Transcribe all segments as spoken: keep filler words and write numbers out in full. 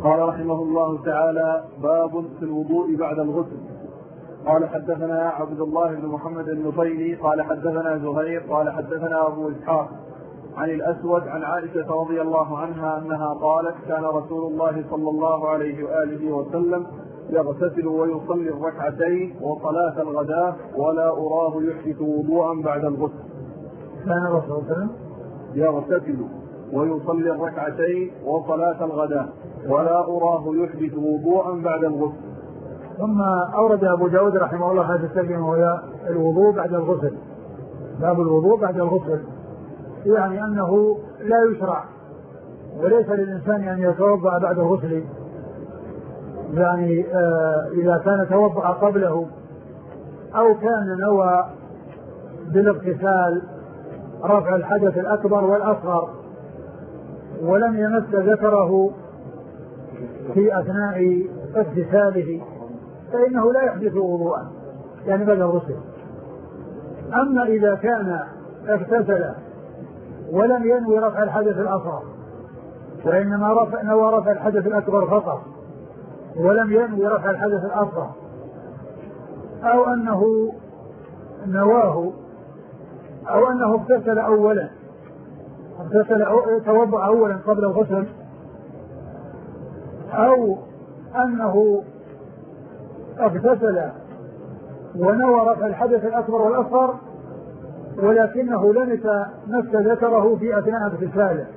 قال رحمه الله تعالى: باب في الوضوء بعد الغسل. قال حدثنا عبد الله بن محمد النفيلي قال حدثنا زهير قال حدثنا أبو إسحاق عن الأسود عن عائشة رضي الله عنها أنها قالت: كان رسول الله صلى الله عليه وآله وسلم يغتسل ويصلي الركعتين وصلاة الغداء ولا أراه يحدث وضوءا بعد الغسل. كان رسول الله يغتسل ويصلي الركعتين وصلاة الغداء ولا أراه يحدث وضوءا بعد الغسل. ثم أورد أبو داود رحمه الله هذا الترجمة وهي الوضوء بعد الغسل. باب الوضوء بعد الغسل، يعني أنه لا يشرع وليس للإنسان أن يتوضأ بعد الغسل، يعني آه إذا كان توضأ قبله أو كان نوى بالاغتسال رفع الحدث الأكبر والأصغر ولم يمس ذكره في أثناء اغتساله فإنه لا يحدث وضوءا، يعني بعد الغسل. أما إذا كان اغتسل ولم ينوي رفع الحدث الأصغر وإنما رفع نوى رفع الحدث الأكبر فقط ولم ينوي رفع الحدث الأصغر، أو أنه نواه أو أنه اغتسل أولا اغتسل أو توضأ أولا قبل الغسل، أو أنه اغتسل ونوى رفع الحدث الأكبر والأصغر ولكنه لم يمس ذكره في أثناء اغتساله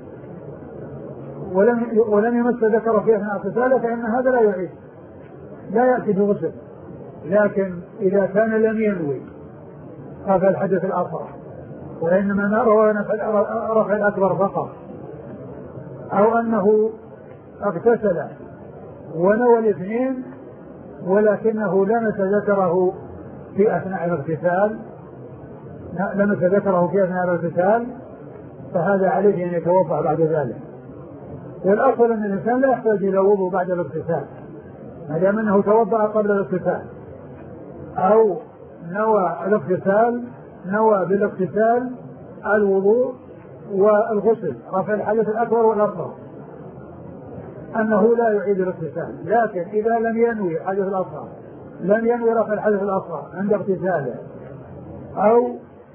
ولم ولم يمس ذكره في أثناء اغتساله فإن هذا لا يعيد لا يأتي بغسل. لكن إذا كان لم ينوي رفع الحدث الأصغر وإنما نوى رفع الأكبر فقط، أو أنه اغتسل ونوى الاثنين ولكنه لمس ذكره في أثناء الاغتسال لمس ذكره في أثناء الاغتسال فهذا عليه أن يتوضأ بعد ذلك. والأصل أن الإنسان لا يحتاج إلى وضوء بعد الاغتسال ما دام أنه توضأ قبل الاغتسال أو نوى الاغتسال نوى بالاغتسال الوضوء والغسل رفع الحدث الأكبر والأصغر، أنه لا يعيد الاغتسال. لكن إذا لم ينوي الحدث الأصغر لم ينوي رفع الحدث الأصغر عند اغتساله أو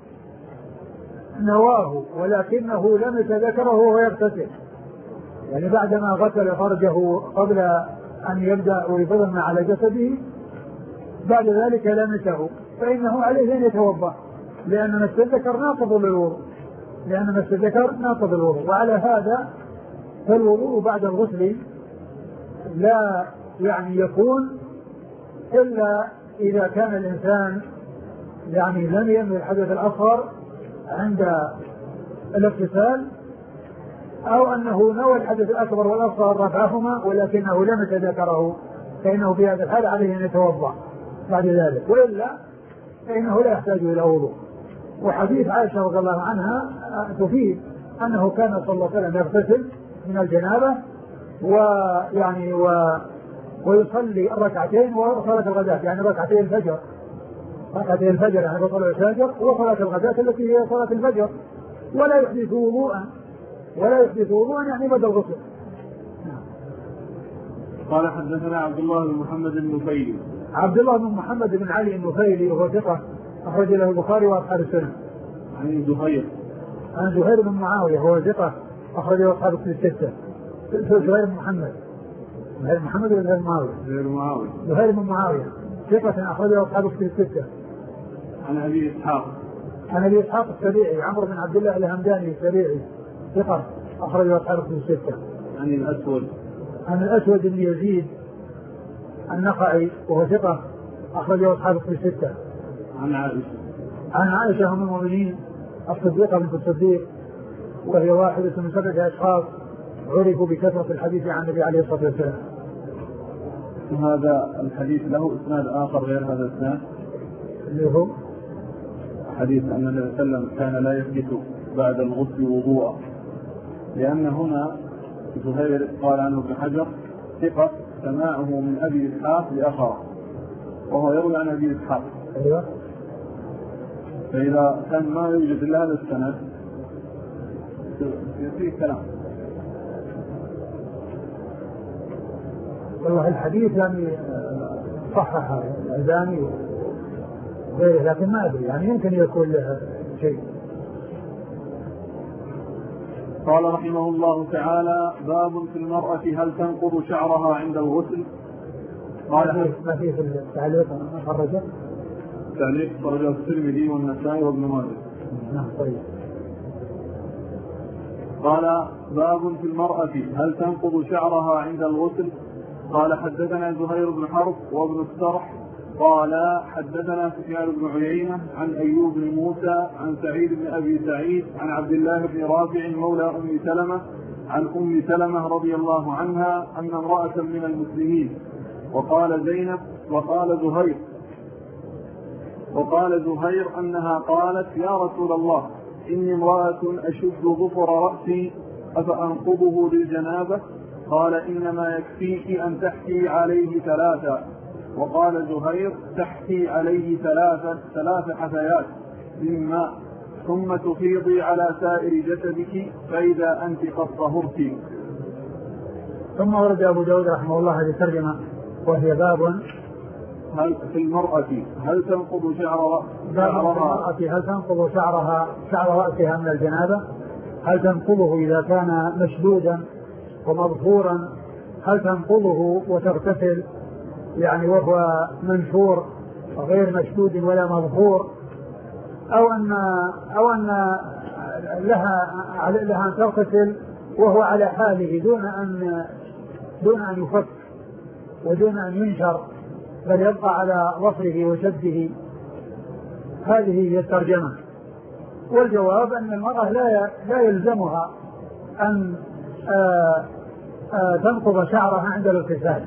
نواه ولكنه لمس ذكره وهو يغتسل، يعني بعدما غسل فرجه قبل أن يبدأ ويفضل على جسده بعد ذلك لمسه فإنه عليه أن يتوضأ، لأن مس الذكر ناقض للوضوء لأن مس الذكر ناقض للوضوء. وعلى هذا فالوضوء بعد الغسل لا يعني يكون إلا إذا كان الإنسان يعني لم ينوي الحدث الأصغر عند الاغتسال أو أنه نوى الحدث الأكبر والأصغر رفعهما ولكنه لمس ذكره فإنه في هذا الحال عليه أن يتوضأ بعد ذلك، وإلا فإنه لا يحتاج إلى وضوء. وحديث عائشة رضي الله عنها تفيد أنه كان صلى الله عليه وسلم يغتسل من الجنابة ويعني و... ويصلي الركعتين وصلاة الغداء يعني ركعتي الفجر ركعتي الفجر يعني بطلع الفجر وصلاة الغداء التي هي صلاة الفجر ولا يحدث وضوءا ولا يحدث وضوءا يعني بدل الغسل. قال حدثنا عبد الله بن محمد النفيلي عبد الله بن محمد بن علي النفيلي وهو ثقة أخرج له البخاري وأصحاب السنن. عن زهير عن زهير بن معاوية وهو ثقة أخرج له أصحاب الستة. زهير بن محمد زهير بن محمد ولا زهير بن معاوية؟ زهير بن معاوية زهير بن معاوية ثقة أخرج له أصحاب الستة. عن أبي إسحاق عن أبي إسحاق السبيعي عمرو بن عبد الله الهمداني السبيعي ثقة أخرج له أصحاب الستة. عن الأسود عن الأسود بن يزيد النخعي وهو ثقة أخرجه أصحاب الستة. عن عائشة عن عائشة أم المؤمنين الصديقة بنت الصديق وهي واحدة من سبعة أشخاص عرفوا بكثرة الحديث عن النبي عليه الصلاة والسلام. وهذا الحديث له إسناد آخر غير هذا الإسناد اللي هو حديث أن النبي صلى الله عليه وسلم كان لا يحدث بعد الغسل وضوءا، لأن هنا زهير قال عنه ابن حجر ثقة سماعه من أبي إسحاق لآخر وهو يروي عن أبي إسحاق. أيوة. فإذا كان ما يوجد إلا هذا السند فيه كلام. والله الحديث يعني صحح الألباني وغيره، لكن ما أدري يعني يمكن يكون له شيء. قال رحمه الله تعالى: باب في المرأة هل تنقض شعرها عند الغسل؟ قال ما فيه في التعليق خرجه تعليق خرجه الترمذي والنسائي وابن ماجه. نعم طيب. قال: باب في المرأة هل تنقض شعرها عند الغسل؟ قال: حدثنا زهير بن حرب وابن السرح قال: حدثنا سفيان بن عيينة عن أيوب بن موسى عن سعيد بن أبي سعيد عن عبد الله بن رافع مولى أم سلمة عن أم سلمة رضي الله عنها أن امرأة من المسلمين، وقال زينب وقال زهير وقال زهير أنها قالت: يا رسول الله، إني امرأة أشد ظفر رأسي أفأنقضه للجنابة؟ قال: إنما يكفيك أن تحكي عليه ثلاثا. وقال زهير: تحكي عليه ثلاث ثلاث حثيات من ماء ثم تفيضي على سائر جسدك فإذا أنت قد طهرت. ثم ورد أبو داود رحمه الله هذه الترجمة وهي باب هل في المرأة هل تنقض شعر شعرها هل تنقض شعرها شعر رأسها من الجنابة؟ هل تنقضه إذا كان مشدودا ومظفورا؟ هل تنقضه وتغتسل يعني وهو منشور غير مشدود ولا مظفور، أو أن أو أن لها لها أن تغتسل وهو على حاله دون أن دون أن يفك ودون أن ينشر بل يبقى على ظفره وشده؟ هذه هي الترجمة. والجواب أن المرأة لا لا يلزمها أن آآ آآ تنقض شعرها عند الاغتسال،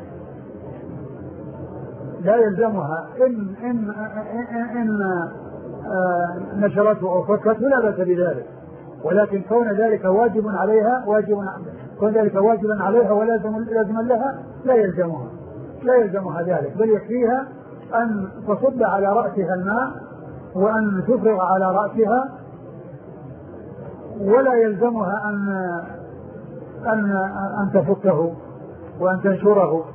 لا يلزمها إن إن إن, إن نشرته أو فكته لا بأس بذلك، ولكن كون ذلك واجب عليها واجب كون ذلك واجبا عليها ولازم لازما لها لا يلزمها لا يلزمها ذلك، بل يكفيها أن تصب على رأسها الماء وأن تفرغ على رأسها، ولا يلزمها أن أن أن تفكه وأن تنشره.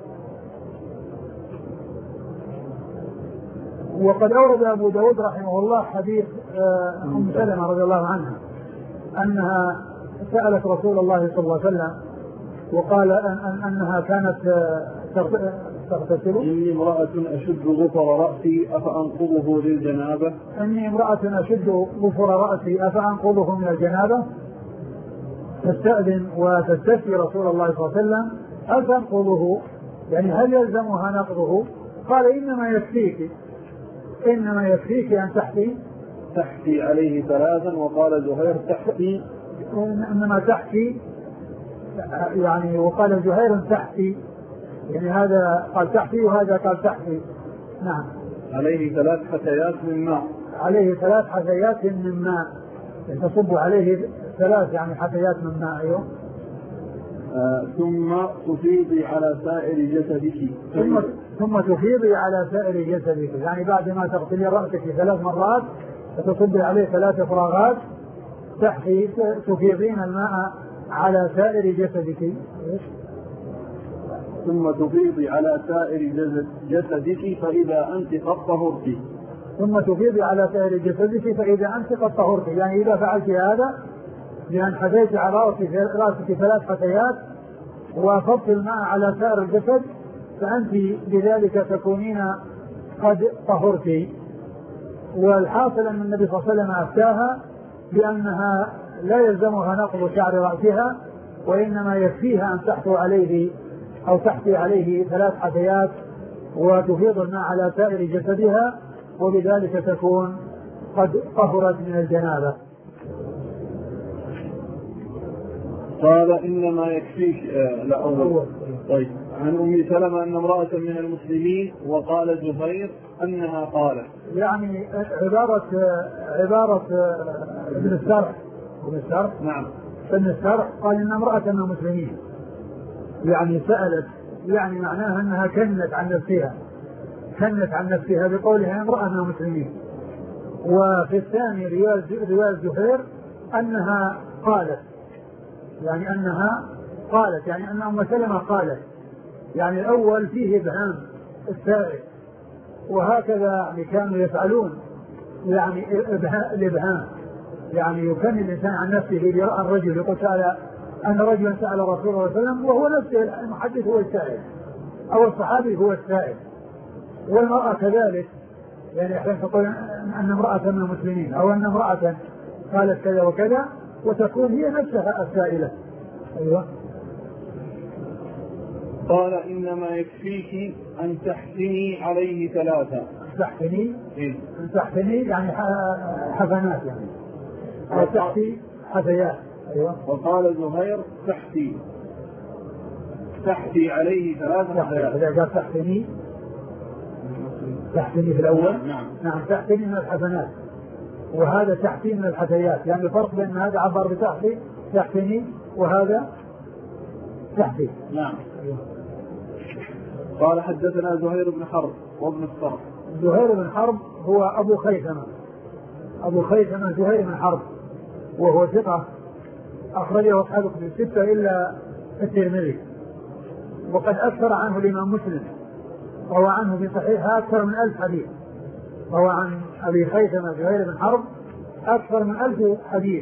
وقد أورد أبو داود رحمه الله حديث أم سلمة رضي الله عنها أنها سألت رسول الله صلى الله عليه وسلم وقال أن أنها كانت تغتسل: إني امرأة أشد ظفر رأسي أفأنقضه للجنابة؟ إني امرأة أشد ظفر رأسي أفأنقضه من الجنابة؟ تستأذن وتستفتي رسول الله صلى الله عليه وسلم: هل تنقضه؟ يعني هل يلزمها نقضه؟ قال: إنما يكفيك إنما يكفيك أن تحكي تحكي عليه ثلاثا. وقال زهير: تحكي إنما تحكي يعني وقال زهير: تحكي يعني هذا قال تحكي وهذا قال تحكي. نعم. عليه ثلاث حثيات من ماء عليه ثلاث حثيات من ماء تصب عليه ثلاث يعني حثيات من ماء. أيوه. آه ثم تفيضي على سائر جسدك ثم ثم تفيضي على سائر جسدك، يعني بعد ما تغسلي رأسك ثلاث مرات وتصبي عليه ثلاث فراغات تحكي تفيضين الماء على سائر جسدك. ثم تفيضي على سائر جسدك فإذا أنت قد طهرت. ثم تفيضي على سائر جسدك فإذا أنت قد طهرت، يعني إذا فعلت هذا بأن حثيت على رأسك ثلاث حثيات وأفضت الماء على سائر الجسد فأنت بذلك تكونين قد طهرت. والحاصل أن النبي صلى الله عليه وسلم أفتاها بأنها لا يلزمها نقض شعر رأسها، وإنما يكفيها أن تحثو عليه أو تحثي عليه ثلاث حثيات وتفيض الماء على سائر جسدها، وبذلك تكون قد طهرت من الجنابة. قال: إنما يكفيك آه لا أول. طيب. عن أم سلمة أن امرأة من المسلمين، وقال زهير أنها قالت. يعني عبارة عبارة ابن السرح ابن السرح نعم ابن السرح قال إن امرأة من المسلمين، يعني سألت، يعني معناها أنها كنت عن نفسها كنت عن نفسها بقولها امرأة من المسلمين. وفي الثاني رواية زهير أنها قالت، يعني أنها قالت يعني أن أم سلمة قالت، يعني الأول فيه إبهام السائل، وهكذا يعني كانوا يفعلون يعني الإبهام، يعني يكن الإنسان عن نفسه ليرى الرجل يقول سأل أن رجلا سأل رسول الله صلى الله عليه وسلم وهو نفسه المحدث هو السائل أو الصحابي هو السائل. والمرأة كذلك، يعني أحيانا تقول أن امرأة من المسلمين أو أن امرأة قالت كذا وكذا وتكون هي نفسها السائلة. أيوة. قال إنما يكفيك أن تحسني عليه ثلاثة. تحسني إيه؟ أن تحسني يعني حسنات يعني أو تحتي حثيات. أيوة. وقال زهير تحتي تحتي عليه ثلاثة حثيات. إذا قال تحسني تحسني في الأول. نعم. نعم تحسني من الحسنات، وهذا تحتي من الحثيات، يعني الفرق بين هذا عبر بتحتي تحسني وهذا تحتي. نعم. قال حدثنا زهير بن حرب وابن الصرح. زهير بن حرب هو أبو خيثمة أبو خيثمة زهير بن حرب، وهو ثقة أخرجه أصحاب كتب الستة إلا الترمذي، وقد أكثر عنه الإمام مسلم، روى عنه في صحيحه أكثر من ألف حديث، روى عن أبي خيثمة زهير بن حرب أكثر من ألف حديث،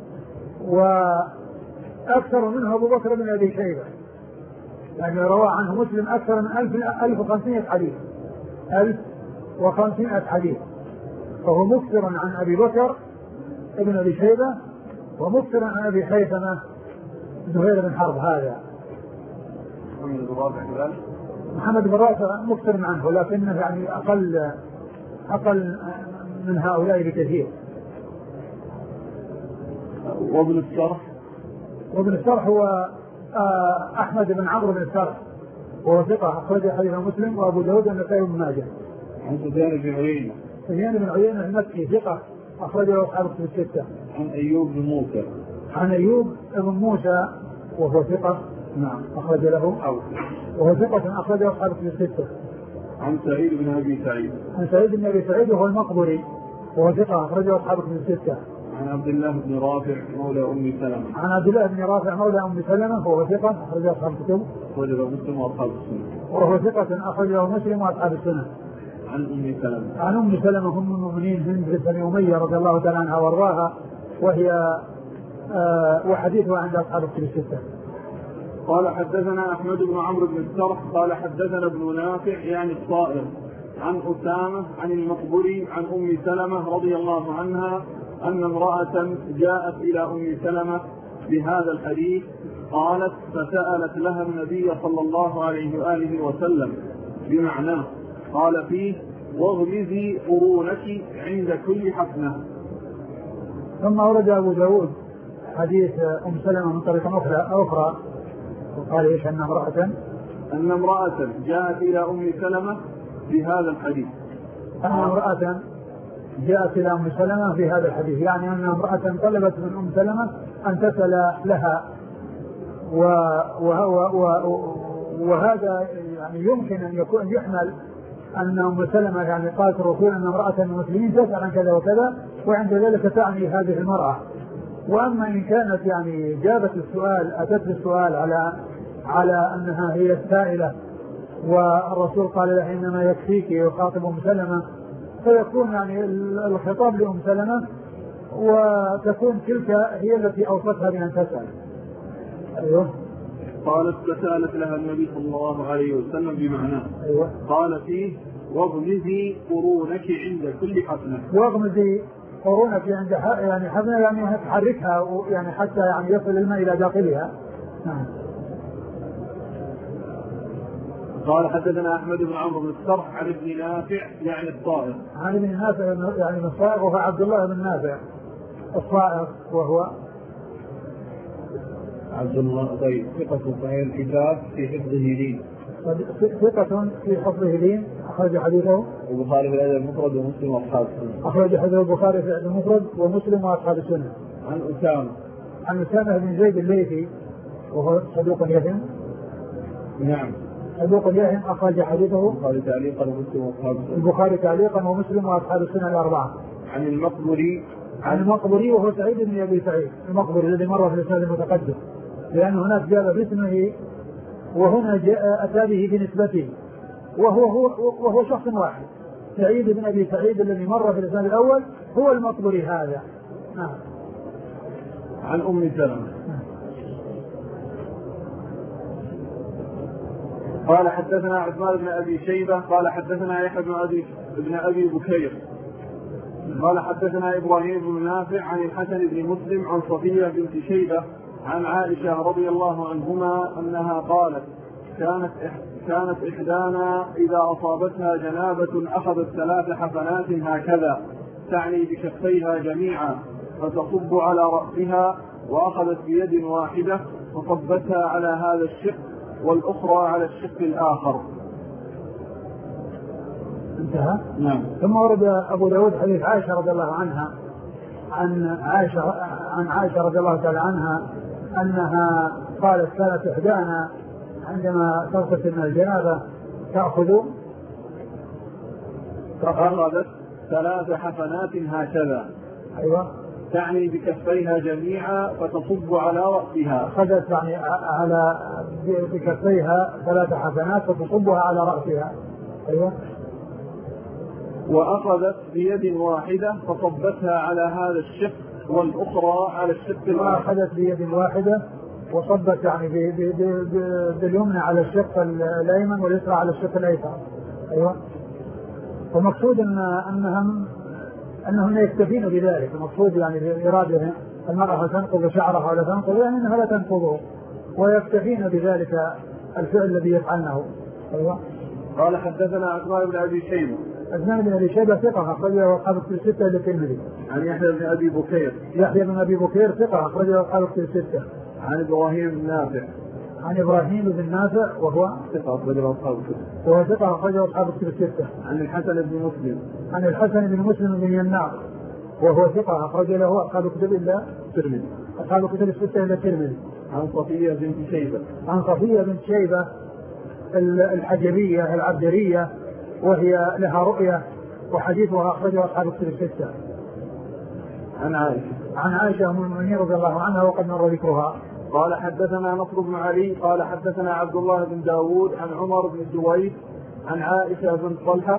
وأكثر منه أبو بكر بن أبي شيبة، يعني روى عنه مسلم أكثر من ألف ألف وخمسمائة حديث ألف وخمسمائة حديث، فهو مكثر عن أبي بكر ابن أبي شيبة ومكثر عن أبي خيثمة زهير بن حرب. هذا محمد بن رافع كذلك. محمد بن رافع مكثر عنه لكنه يعني أقل أقل من هؤلاء بكثير. وابن السرح وابن السرح هو أحمد بن عمرو بن السرح، وهو ثقة أخرج حديث مسلم وأبو داود والنسائي وابن ماجه. عن سفيان بن عيينة سفيان بن عيينة المكي ثقة أخرجه أصحاب الكتب الستة. عن أيوب بن موسى عن أيوب بن موسى وهو ثقة. نعم. أخرج له وهو ثقة أخرجه أصحاب الكتب الستة. عن سعيد بن أبي سعيد عن سعيد بن أبي سعيد وهو المقبري وهو ثقة أخرجه أصحاب الكتب الستة. عن عبد الله بن رافع مولى أم سلمة عن عبد الله بن رافع مولى أم سلمة وهو ثقة أخرجه أصحاب الكتب أخرجه مسلم وأصحاب السنة وهو ثقة أخرجه مسلم وأصحاب السنة. عن أم سلمة عن أم سلمة أم المؤمنين هند بن أمية رضي الله تعالى عنها وارضاها، وهي آه وحديثها عند أصحاب الكتب الستة. قال حدثنا أحمد بن عمرو بن السرح قال حدثنا ابن نافع يعني الطائر عن أسامة عن المقبري عن أم سلمة رضي الله عنها أن امرأة جاءت إلى أم سلمة بهذا الحديث قالت فسألت لها النبي صلى الله عليه وآله وسلم بمعناه، قال فيه واغمزي قرونك عند كل حفنة. ثم ورد أبو داود حديث أم سلمة من طريقة أخرى أخرى وقال إيش أن امرأة أن امرأة جاءت إلى أم سلمة بهذا الحديث أن امرأة جاءت إلى أم سلمة في هذا الحديث، يعني أن امرأة طلبت من أم سلمة أن تسأل لها، وهذا يعني يمكن أن يكون يحمل أن أم سلمة يعني قالت الرسول أن امرأة من المسلمين تسأل عن كذا وكذا وعند ذلك تعني هذه المرأة. وأما إن كانت يعني جابت السؤال أتت بالسؤال على على أنها هي السائلة والرسول قال لها إنما يكفيك يخاطب أم سلمة، فيكون يعني الخطاب لأم سلمة وتكون تلك هي التي أوصتها بأن تسأل. أيوه. قالت فسألت لها النبي صلى الله عليه وسلم بمعناه. أيوه. قال فيه واغمزي قرونك عند كل حفنة. واغمزي قرونك عند يعني حفنة يعني تحركها يعني حتى يعني يصل الماء إلى داخلها. نعم. قال حدثنا أحمد بن عمرو بن السرح عن ابن نافع يعني الطائر. عن ابن نافع يعني من الصائغ وهو عبد الله بن نافع الصائغ وهو عبد الله طيب ثقة صحيح الكتاب في حفظه لين. ثقة في حفظه لين أخرج حديثه البخاري في الأدب المفرد ومسلم وأصحاب السنة. أخرج حديث البخاري في الأدب المفرد ومسلم وأصحاب السنة. عن أسامة عن أسامة بن زيد الليثي وهو صدوق يهم. نعم. صدوق يهم أخرج حديثه البخاري تعليقا ومسلم وأصحاب السنة. البخاري تعليقا ومسلم وأصحاب السنة الأربعة. عن المقبري عن المقبري وهو سعيد بن أبي سعيد المقبري الذي مر في الإسناد المتقدم، لأن هناك جاء باسمه وهنا جاء أتى به بنسبته وهو, هو وهو شخص واحد. سعيد بن أبي سعيد الذي مر في الإسناد الأول هو المقبري هذا. نعم. عن أم سلمة قال حدثنا عثمان بن أبي شيبة قال حدثنا يحيى بن أبي بن أبي بكير قال حدثنا إبراهيم بن نافع عن الحسن بن مسلم عن صفية بنت شيبة عن عائشة رضي الله عنهما أنها قالت كانت كانت إحدانا إذا أصابتها جنابة أخذت ثلاث حفنات هكذا تعني بكفيها جميعا فتصب على رأسها وأخذت بيد واحدة فصبتها على هذا الشق والأخرى على الشق الآخر. انتهى. نعم. ثم ورد أبو داود حديث عائشة رضي الله عنها عن عائشة عن عائشة رضي الله تعالى عنها أنها قالت كانت إحدانا عندما تغتسل من الجنابة تأخذ فأخذت ثلاث حفنات هكذا. أيوة. تعني بكفيها جميعا فتصب على رأسها. أخذت يعني على بكفيها ثلاث حفنات فتصبها على رأسها. أيوة. وأخذت بيد واحدة فصبتها على هذا الشق والأخرى على الشق الآخر. وأخذت بيد واحدة وصبت يعني باليمنى على الشق الأيمن واليسرى على الشق الأيسر. أيوة. ومقصود أن أنهم أنهم يكتفين بذلك. المقصود يعني بإرادة المرأة تنقض شعرها ولا تنقض يعني أنها لا تنقضه ويكتفين بذلك الفعل الذي يفعلنه. أيوة. قال حدثنا عثمان بن أبي شيبة. عثمان بن أبي شيبة ثقة أخرجه أصحاب الكتب الستة إلا الترمذي. عن يحيى بن أبي بكير. يحيى بن أبي بكير ثقة أخرجه أصحاب الكتب الستة. عن إبراهيم بن نافع. عن إبراهيم بن نافع وهو ثقة أخرجه أصحاب الكتب. وهو ثقة أخرجه أصحاب الكتب الستة. عن الحسن بن مسلم. عن الحسن بن مسلم بن يناق وهو ثقة أخرجه له أصحاب الكتب إلا الترمذي. أصحاب الكتب الستة إلا الترمذي. عن صفية بنت شيبة. عن صفية بنت شيبة الحجرية العبدرية وهي لها رؤية وحديثها أخرجه أصحاب الكتب الستة. عن عائشة. عن عائشة أم المؤمنين رضي الله عنها وقد مر ذكرها. قال حدثنا نصر بن علي قال حدثنا عبد الله بن داود عن عمر بن سويد عن عائشة بن طلحة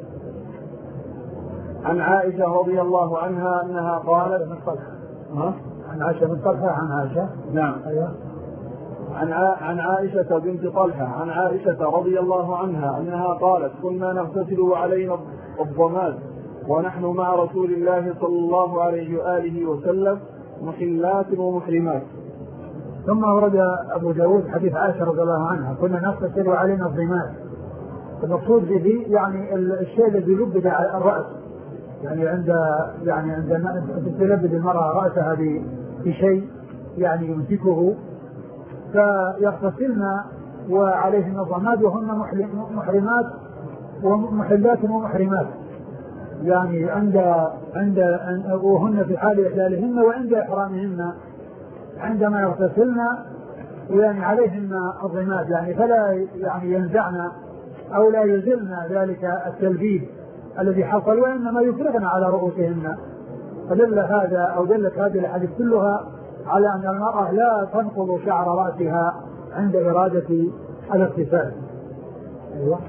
عن عائشة رضي الله عنها أنها قالت من طلحة. ها؟ عن عائشة بن طلحة عن عائشة. نعم. أيوة. عن عن عائشة بنت طلحة عن عائشة رضي الله عنها أنها قالت كنا نغتسل وعلينا الضماد ونحن مع رسول الله صلى الله عليه وآله وسلم محلات ومحرمات. ثم ورد أبو داود حديث عائشة رضي الله عنها كنا نغتسل وعلينا الضماد. المقصود به يعني الشيء الذي يلبد على الرأس يعني عند يعني عندما تلبد المرأة رأسها بشيء يعني يمسكه فيغتسلن وعليهن الضماد وهن محرمات ومحلات ومحرمات يعني عند عند وهن في حال إحلالهن وعند إحرامهن عندما يغتسلن يعني عليهن الضماد يعني فلا يعني ينزعن أو لا يزلن ذلك التلبيد الذي حصل وإنما يفرغن على رؤوسهن. فدل هذا أو دلت هذه الأحاديث كلها على أن المرأة لا تنقض شعر رأسها عند إرادة الاغتسال. أيوة.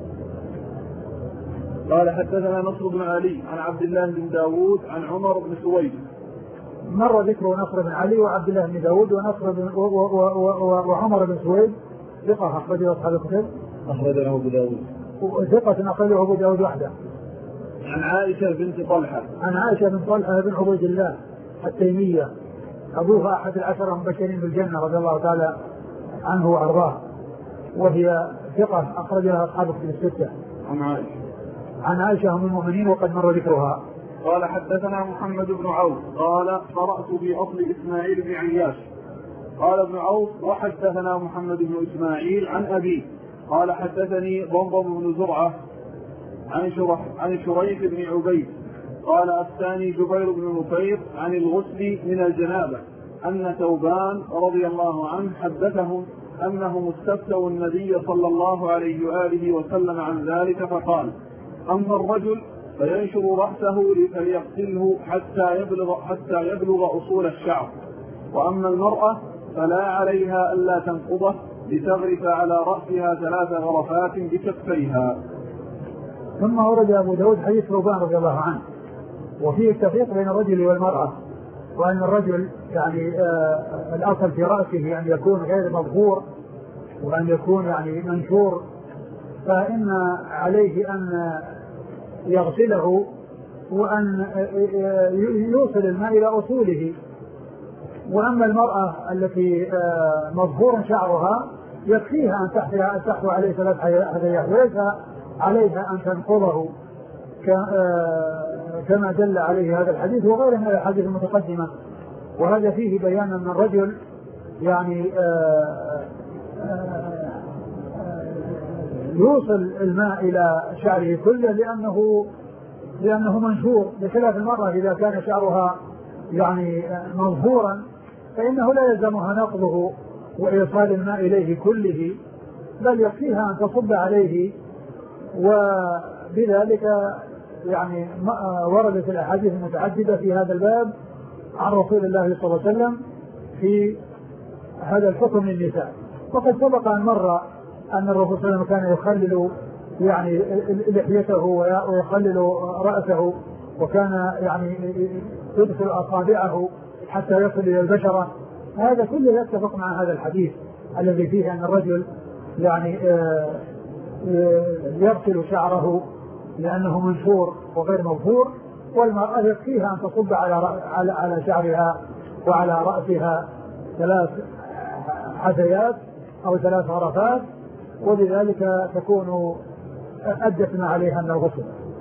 قال حدثنا نصر بن علي عن عبد الله بن داود عن عمر بن سويد. مر ذكر نصر بن علي وعبد الله بن داود ونصر بن و و و وعمر بن سويد ثقة أخرجه أصحاب الكتب. أخرجه أبو داود. ثقة أخرجه أبو داود وحده. عن عائشة بنت طلحة. عن عائشة بن طلحة بن عبيد الله التيمية أبوها أحد العشرة المبشرين بالجنة رضي الله تعالى عنه وأرضاه وهي ثقة أخرجها أصحاب الكتب الستة. عن عائشة. عن عائشة أم المؤمنين وقد مر ذكرها. قال حدثنا محمد بن عوف قال قرأت في أصل إسماعيل بن عياش. قال ابن عوف وحدثنا محمد بن إسماعيل عن أبيه قال حدثني ضمضم بن زرعة عن شرح عن شريح بن عبيد قال أفتاني جبير بن نفير عن الغسل من الجنابة أن ثوبان رضي الله عنه حدثهم أنهم استفتوا النبي صلى الله عليه وآله وسلم عن ذلك فقال أما الرجل فينشر رأسه فليغسله حتى يبلغ, حتى يبلغ أصول الشعر وأما المرأة فلا عليها ألا تنقضه لتغرف على رأسها ثلاث غرفات بكفيها. ثم ورد أبو داود حديث ثوبان رضي الله عنه وفيه التفريق بين الرجل والمرأة، وأن الرجل يعني آه الأصل في رأسه أن يكون غير مظهور وأن يكون يعني منشور، فإن عليه أن يغسله وأن يوصل الماء إلى أصوله. وأما المرأة التي مظهور شعرها يكفيها أن تحثو عليه ثلاث حذيات وليس عليها أن تنقضه كما دل عليه هذا الحديث وغيره من الأحاديث المتقدمة. وهذا فيه بيان أن الرجل يعني يوصل الماء إلى شعره كله لأنه لأنه منشور، بخلاف المرأة إذا كان شعرها يعني مظهورا فإنه لا يلزمها نقضه وإيصال الماء إليه كله، بل يكفيها أن تصب عليه. وبذلك يعني وردت الأحاديث المتعددة في هذا الباب عن رسول الله صلى الله عليه وسلم في هذا الحكم للنساء. وقد سبق أن مر أن الرسول صلى الله عليه وسلم كان يخلل يعني لحيته ويخلل رأسه، وكان يعني يدخل أصابعه حتى يصل إلى البشرة. هذا كله يتفق مع هذا الحديث الذي فيه أن الرجل يعني يغسل شعره لأنه منشور وغير موفور، والمرأة يكفيها أن تصب على على شعرها وعلى رأسها ثلاث حثيات أو ثلاث غرفات، وبذلك تكون أدت ما عليها من الغسل.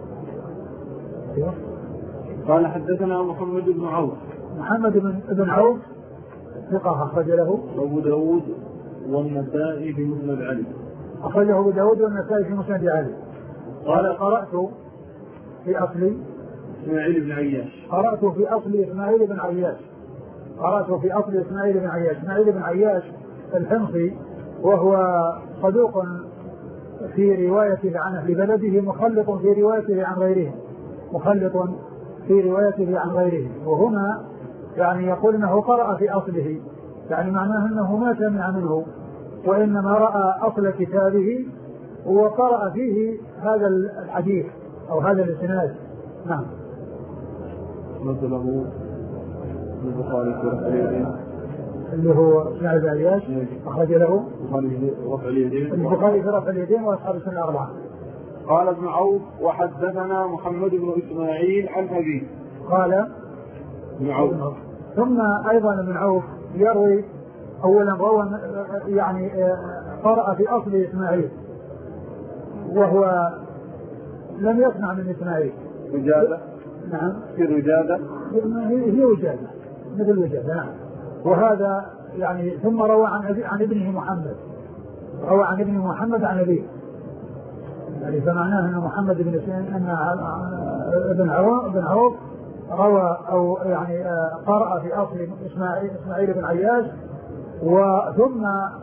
قال حدثنا محمد بن عوف. محمد بن عوف ثقة أخرج له أبو داود والنسائي في مسند علي. أخرجه أبو داود والنسائي في مسند علي. قال قرأت في أصلي إسماعيل بن عياش. قرأت في أصل إسماعيل بن عياش. قرأت في أصل إسماعيل بن عياش. إسماعيل بن عياش الحمصي، وهو صدوق في روايته عن أهل بلده، مخلط في روايته عن غيره مخلط في روايته عن غيره. وهنا يعني يقول أنه قرأ في أصله، يعني معناه أنه ما سمع منه وإنما رأى أصل كتابه وقرأ فيه هذا الحديث أو هذا الإسناد. نعم. مثله البخاري في رفع اليدين اللي هو اسماعيل بن عياش أخرج له البخاري في رفع اليدين وأصحاب السنة الأربعة. قال ابن عوف وحدثنا محمد بن إسماعيل عن أبيه. قال ابن عوف. ثم أيضا ابن عوف يروي أولا روى يعني قرأ في أصل إسماعيل وهو لم يسمع من إسماعيل. وجادة. نعم. في وجادة. هي وجادة مثل وجادة. نعم. وهذا يعني ثم روى عن عن ابنه محمد روى عن ابنه محمد عن أبيه، يعني فمعناه أن محمد بن أن ابن عوف بن عوف روى أو يعني قرأ في أصل إسماعيل إسماعيل بن عياش، وثم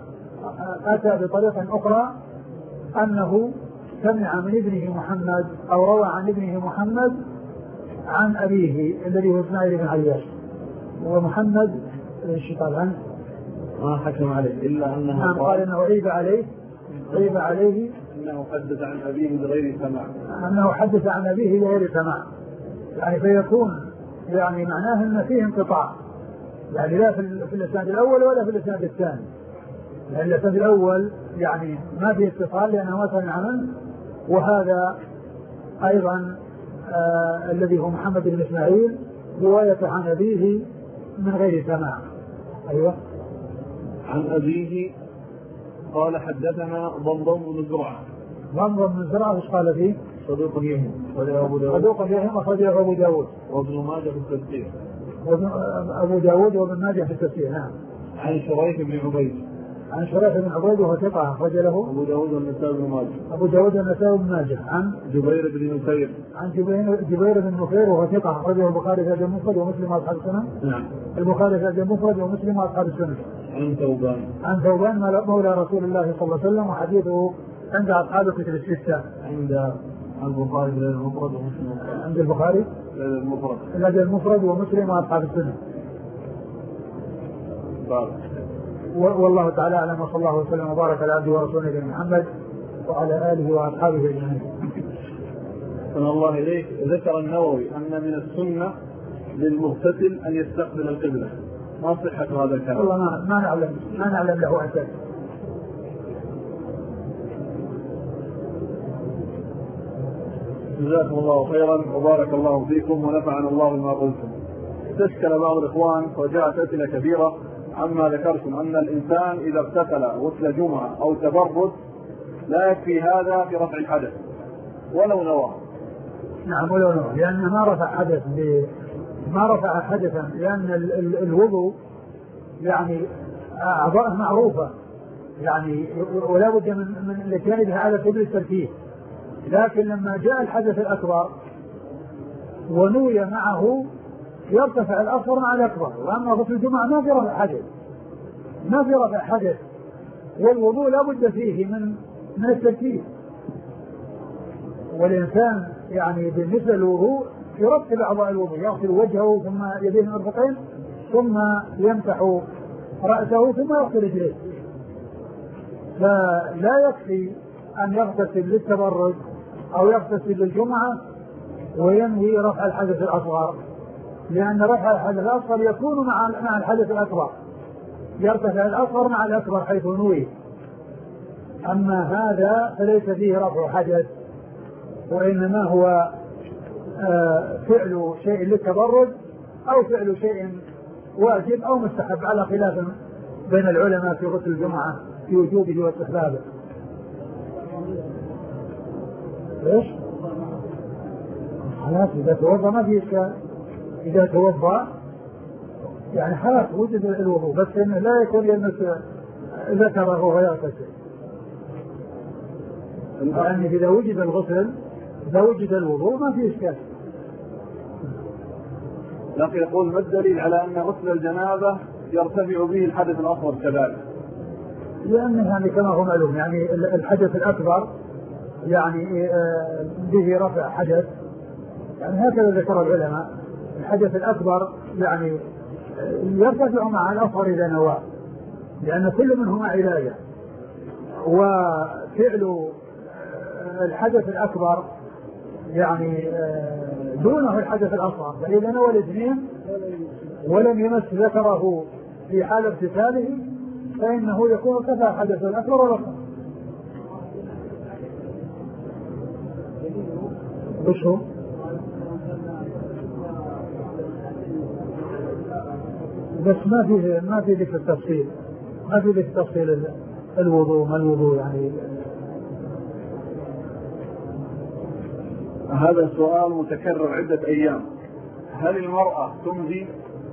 أتى بطريقة أخرى أنه سمع من ابنه محمد أو روى عن ابنه محمد عن أبيه الذي هو إسماعيل بن عياش. ومحمد ايش قال عنه؟ ما حكم عليه إلا أنه قال, قال أنه عيب عليه عيب عليه أنه حدث عن أبيه بغير سماع أنه حدث عن أبيه بغير سماع، يعني فيكون يعني معناه أن فيه انقطاع، يعني لا في الإسناد الأول ولا في الإسناد الثاني. يعني الإسناد الأول يعني ما فيه اتصال لأنه ما سمع منه، وهذا أيضا آه الذي هو محمد بن إسماعيل رواية عن أبيه من غير سماع. أيوة. عن أبيه قال حدثنا ضمضم بن زرعة. ضمضم بن زرعة ايش قال فيه؟ صدوق يهم صدوق يهم أخرجه أبو داود وابن ماجه في التفسير. أبو داود وابن ماجه في التفسير. نعم. عن شريح بن عبيد. عن شريح بن عبيد وهو ثقة أخرج له أبو داود والنسائي بن ماجه. أبو داود والنسائي بن ماجه. عن جبير بن نفير. عن جبير بن نفير وهو ثقة أخرجه البخاري في المفرد ومسلم وأصحاب السنن. نعم. البخاري في المفرد ومسلم وأصحاب السنن. عن ثوبان. عن ثوبان مولى رسول الله صلى الله عليه وسلم، وحديثه عند أصحاب الكتب الستة. عند البخاري في المفرد ومسلم. عند البخاري المفرد. لدى المفرد ومسلم وأصحاب السنن. باب والله تعالى أعلم، وصلى الله وسلم وبارك على عبده ورسوله نبينا محمد وعلى آله وأصحابه أجمعين. صلى الله إليك. ذكر النووي أن من السنة للمغتسل أن يستقبل القبلة، ما صحة هذا الكلام؟ والله ما, ما نعلم ما نعلم له أساس. جزاكم الله خيرا وبارك الله فيكم ونفعنا الله بما قلتم. استشكل بعض الإخوان وجاءت أسئلة كثيرة عما ذكرتم أن الإنسان إذا اغتسل غسل جمعة أو تبرد لا يكفي هذا في رفع الحدث ولو نوى. نعم ولو نوى، لأنه ما رفع حدث ب... ما رفع حدثا، لأن ال... ال... الوضوء يعني أعضاء معروفة يعني، ولا بد من من الاتيان بها على سبيل الترتيب. لكن لما جاء الحدث الأكبر ونوي معه يرتفع الأصغر مع الأكبر. وأما غسل الجمعة ما في رفع حدث، ما في رفع حدث، والوضوء لا بد فيه من من الترتيب. والإنسان يعني بالنسبة للوضوء يرتب أعضاء الوضوء، يغسل وجهه ثم يديه المرفقين ثم يمسح رأسه ثم يغسل رجليه. فلا يكفي أن يغتسل للتبرد أو يغتسل للجمعة وينوي رفع الحدث الأصغر، لأن رفع الحدث الأصغر يكون مع مع الحدث الأكبر، يرتفع الأصغر مع الأكبر حيث نوي. أما هذا فليس فيه رفع حدث، وإنما هو آه فعل شيء للتبرد أو فعل شيء واجب أو مستحب، على خلاف بين العلماء في غسل الجمعة في وجوبه واستحبابه. ليش؟ خلاص إذا توضأ ما في إشكال، إذا توضأ يعني خلاص وجد الوضوء، بس إنه لا يكون يلمس ذكره ويغتسل. يعني إذا وجد الغسل إذا وجد الوضوء ما في إشكال. لكن يقول ما الدليل على أن غسل الجنابة يرتفع به الحدث الأصغر كذلك؟ لأنه يعني كما هو معلوم يعني الحدث الأكبر يعني به رفع حدث، يعني هكذا ذكر العلماء. الحدث الأكبر يعني يرتفع مع الأصغر إذا نوى، لأن كل منهما علاجة. وفعل الحدث الأكبر يعني دونه الحدث الأصغر، فإذا نوى الاثنين ولم يمس ذكره في حال اغتساله فإنه يكون ارتفع الحدث الأكبر والأصغر. وش هو؟ بس ما في ما في ذكر التفصيل، ما في ذكر تفصيل الوضوء ما الوضوء يعني. هذا السؤال متكرر عدة أيام. هل المرأة تمضي؟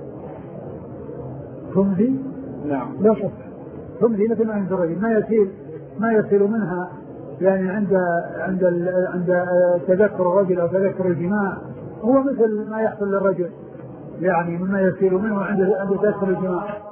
تمضي؟ نعم. لا شك تمضي مثل ما عند الرجل، ما يسيل ما يسيل منها يعني عند عند عند تذكر الرجل أو تذكر الجماع، هو مثل ما يحصل للرجل يعني مما يسيل منه عند عند تذكر الجماع.